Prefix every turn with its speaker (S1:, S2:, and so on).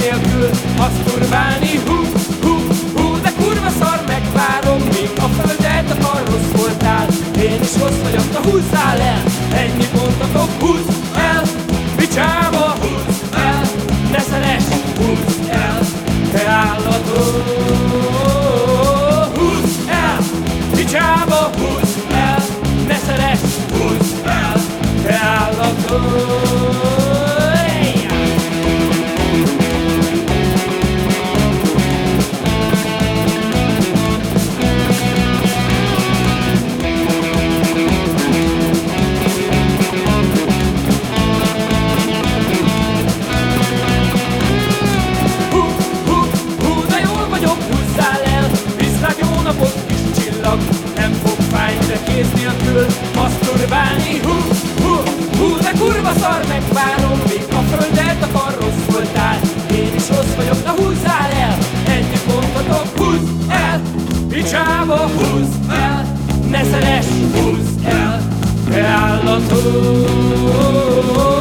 S1: nélkül maszturbálni. Hú, de kurva szar, megvárom, míg a földet akar, rossz voltál. Én is rossz vagyok, na húzzál el, ennyi pontotok, húzz el, picsába, húzz el, ne szeress, húzz el, te állatod. Húzz el, picsába, húzz el, ne szeress, húzz el, te állatod. Nem fog fájni, de kéz nélkül maszturbálni. Hú, de kurva szar, megvárom, míg a földet akar, rossz voltál. Én is rossz vagyok, na húzzál el, ennyi pontotok, húzz el, picsába, húzz el, ne szeress, húzz el, te állatod.